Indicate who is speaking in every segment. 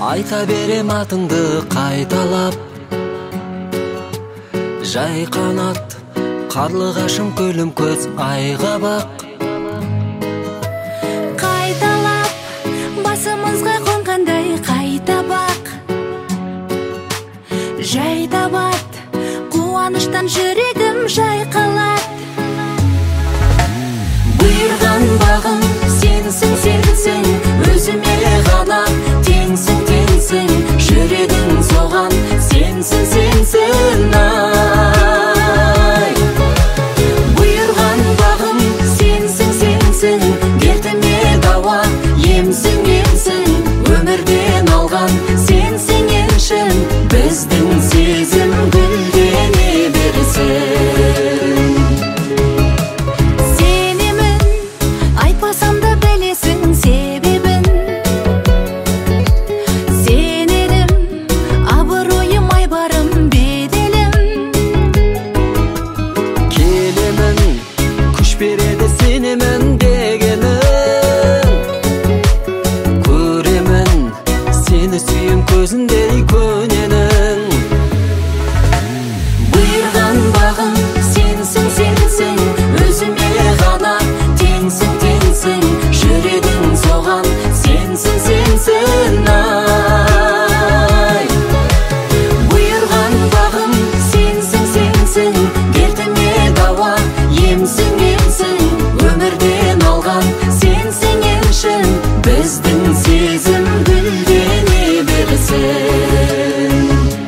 Speaker 1: Айта берем атыңды кайталап, жай канат карлыгашым көлүм көз айга бак.
Speaker 2: Кайталап басымызга конгандай кайта бак, жай табат кубанычтан жүрөгүм жайкалат. Буйрган багым сенсиң, сенсиң, өзүмө гана теңсиң, теңсиң, жүрөгүң соган сенсиң, сенсиң, ай. Буйрган багым сенсиң, сенсиң, дертиме дава емсиң, емсиң, өмүрдөн алган сенсиң эншин, биздин сезим гүлдене берсин.
Speaker 1: Береді сенемін дегенің, көремін сені сүйем көзіндей көненің.
Speaker 2: Бұйырған бағым сенсің, сенсің, өзіме ғана теңсің, теңсің, жүрегің соған сенсің, сенсің, ай. Бұйырған бағым сенсің, сенсің, дертіме дауа емсің, өмірден алған сенсің еншін, біздің сезім гүлдене берсін.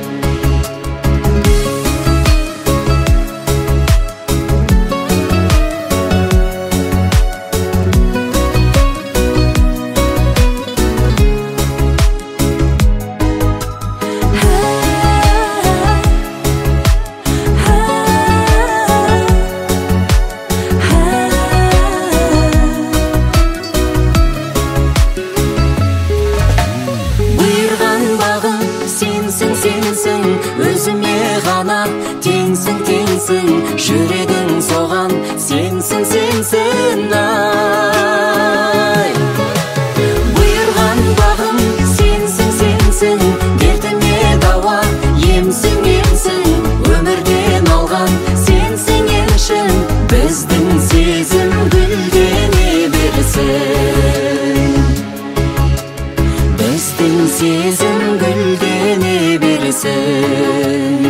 Speaker 2: Сенсің, сенсің, өзіме ғана теңсің, теңсің, жүрегің соған сенсің, сенсің, ай. Бұйырған бағым сенсің, сенсің, дертіме дауа емсің, емсің, өмірден алған сенсің еншін, біздің сезім гүлдене берсін. Біздің сезім гүлдене берсін.